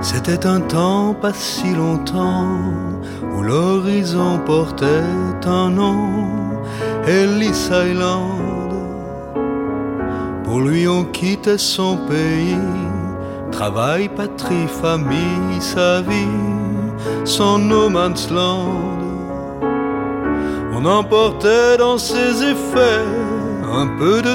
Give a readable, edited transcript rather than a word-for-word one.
C'était un temps pas si longtemps où l'horizon portait un nom, Ellis Island. Pour lui on quittait son pays, travail, patrie, famille, sa vie, son no man's land. On emportait dans ses effets un peu de